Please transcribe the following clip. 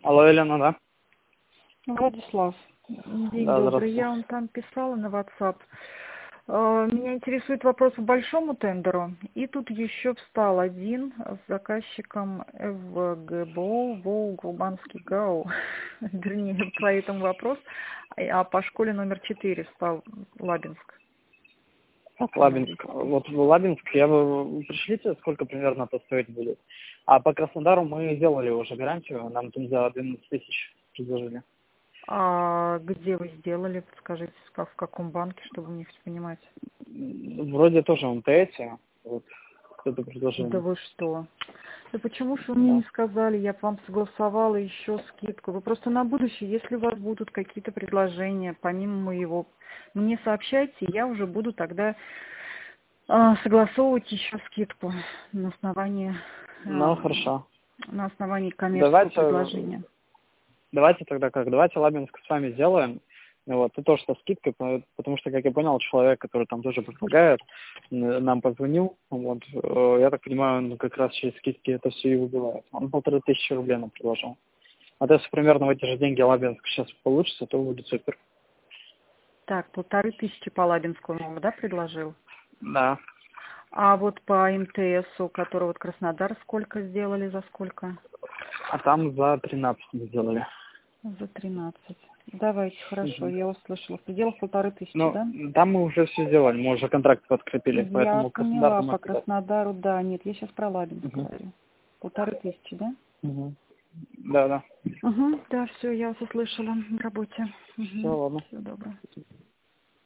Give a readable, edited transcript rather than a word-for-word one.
Алло, Елена, да? Владислав, день Да, добрый. здравствуйте. Я вам там писала на WhatsApp. Меня интересует вопрос по большому тендеру. И тут еще встал один с заказчиком ФГБО, ВОУ, Кубанский ГАУ. Вернее, по этому вопрос. А по школе номер 4 встал Лабинск. Лабинск. Вот в Лабинск пришлите, сколько примерно это стоить будет. А по Краснодару мы делали уже гарантию, нам там за 12 тысяч предложили. А где вы сделали? Подскажите, в каком банке, чтобы мне понимать? Вроде тоже в МТС, вот, кто-то Да предложил. вы что? Да почему же вы мне Да. не сказали? Я бы вам согласовала еще скидку. Вы просто на будущее, если у вас будут какие-то предложения, помимо моего, мне сообщайте, я уже буду тогда согласовывать еще скидку на основании, Ну, хорошо. на основании коммерческого Давайте, предложения. давайте тогда как, давайте Лабинск с вами сделаем. Вот, и тоже со скидкой, потому что, как я понял, человек, который там тоже предлагает, нам позвонил, вот, я так понимаю, он как раз через скидки это все и выбивает. Он 1500 рублей нам предложил. А то, если примерно в эти же деньги Лабинск сейчас получится, то будет супер. Так, 1500 по Лабинскому, да, предложил? Да. А вот по МТСу, который вот Краснодар, сколько сделали, за сколько? А там за 13 мы сделали. За 13. Давайте, хорошо, Мгм. я услышала. В пределах 1500, Ну, да? там мы уже все сделали, мы уже контракт подкрепили, Я поэтому Краснодар поняла, там по отдать. Краснодару, да. Нет, я сейчас про Лабинск Угу. говорю. 1500, да? Угу. Да, да. Угу, да, все, я вас услышала на работе. Все, Угу, ладно. всего доброго.